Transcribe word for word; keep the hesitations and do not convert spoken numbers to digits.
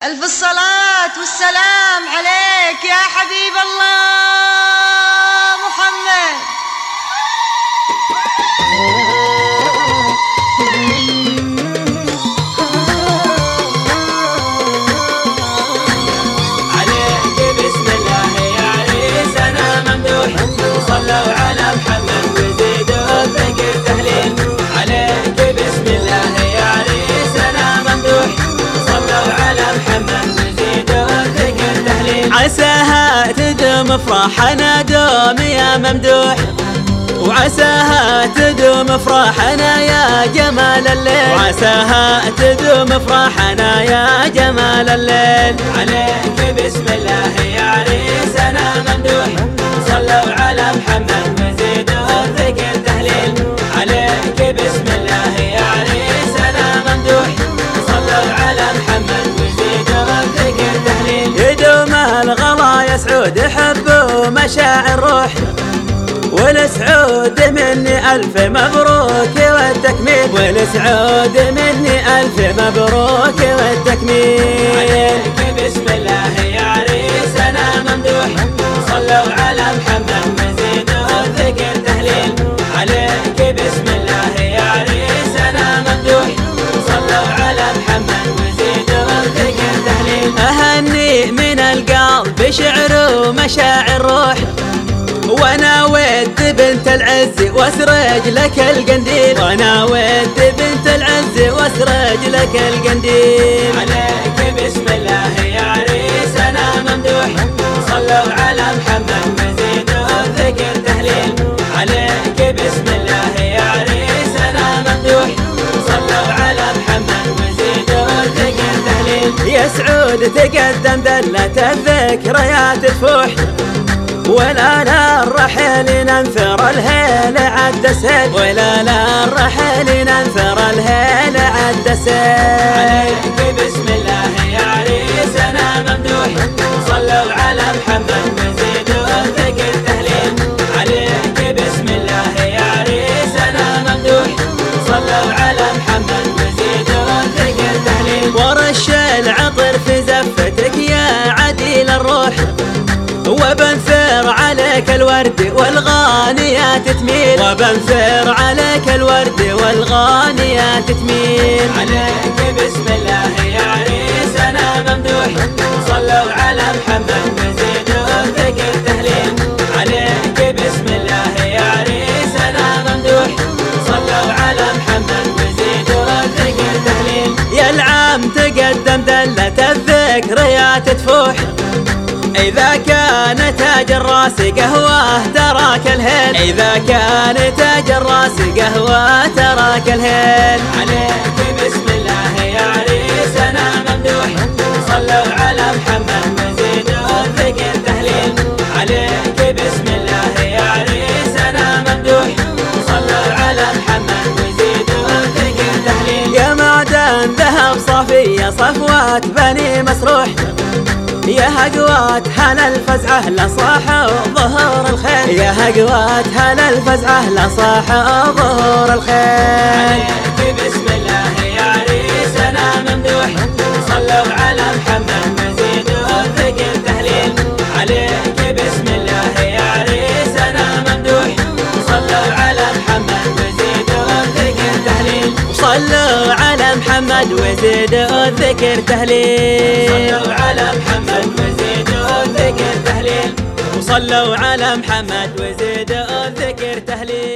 ألف الصلاة والسلام عليك يا حبيب الله محمد. عليك بسم الله يا عريس أنا ممدوح، صلوا على محمد وزيدوا الذكر تهليل. عليك بسم الله يا عريس أنا ممدوح، صلوا على محمد وزيدوا الذكر تهليل. عساها تدوم افراحنا دوم يا ممدوح، وعساها تدوم افراحنا يا جمال الليل، وعساها تدوم افراحنا يا جمال الليل. عليك بسم الله يا عريس أنا ممدوح، صلوا على محمد وزيدوا الذكر تهليل. عليك بسم الله يا عريس أنا ممدوح، صلوا على محمد وزيدوا الذكر تهليل. يدوم الغلا يا سعود حبوا مشاعر روح، ولسعود مني ألف مبروك والتكميل، ولسعود مني ألف مبروك والتكميل. عليك بسم الله يا عريس أنا ممدوح، صلوا على محمد وزيدوا الذكر تهليل. عليك بسم الله يا عريس أنا ممدوح، صلوا على محمد وزيدوا الذكر تهليل. أهني من القلب بشعر ومشاعر روح، وانا ود بنت العز واسرج لك القنديل، وانا ود بنت العز واسرج لك القنديل. عليك بسم الله يا عريس انا ممدوح، صلوا على محمد وزيدوا الذكر تهليل. عليك بسم الله يا عريس انا ممدوح، صلوا على محمد وزيدوا الذكر تهليل. يا سعود تقدم دلة الذكريات تفوح، ولا لا الرحل ننثر الهيل عد سيل، ولا لا الرحل ننثر الهيل عد سيل. عليك بسم الله يا عريس انا ممدوح، صلوا على محمد وزيدوا الذكر تهليل. عليك بسم الله يا عريس انا ممدوح، صلوا على محمد وزيدوا الذكر تهليل. ورش العطر في زفتك يا عديل الروح، وبنثر عليك الورد والغانيات تميل، وبنثر عليك الورد والغانيات تميل. عليك بسم الله يا عريس انا ممدوح، صلوا على محمد وزيدوا الذكر تهليل. عليك بسم الله يا عريس انا ممدوح، صلوا على محمد وزيدوا الذكر تهليل. يا العام تقدم دلة الذكريات تفوح، إذا كان تاج الراس قهوة تراك الهيل، إذا كان تاج الراس قهوة تراك الهيل. عليك بسم الله يا عريس أنا ممدوح، صلوا على محمد وزيدوا الذكر تهليل. عليك بسم الله يا عريس أنا ممدوح، صلوا على محمد وزيدوا الذكر تهليل. يا معدن ذهب صافية صفوات بني مسروح، يا هقوات هلا الفزعة لصاح ظهور الخيل، يا هقوات هلا الفزعة لصاح ظهور الخيل. عليك بسم الله يا عريس أنا ممدوح، صلوا على محمد وزيدوا الذكر تهليل. عليك بسم الله يا عريس أنا ممدوح، صلوا على محمد وزيدوا الذكر تهليل. صلوا على محمد وزيدوا الذكر تهليل، صلوا على محمد وزيدوا الذكر تهليل. وصلوا على محمد وزيدوا الذكر تهليل.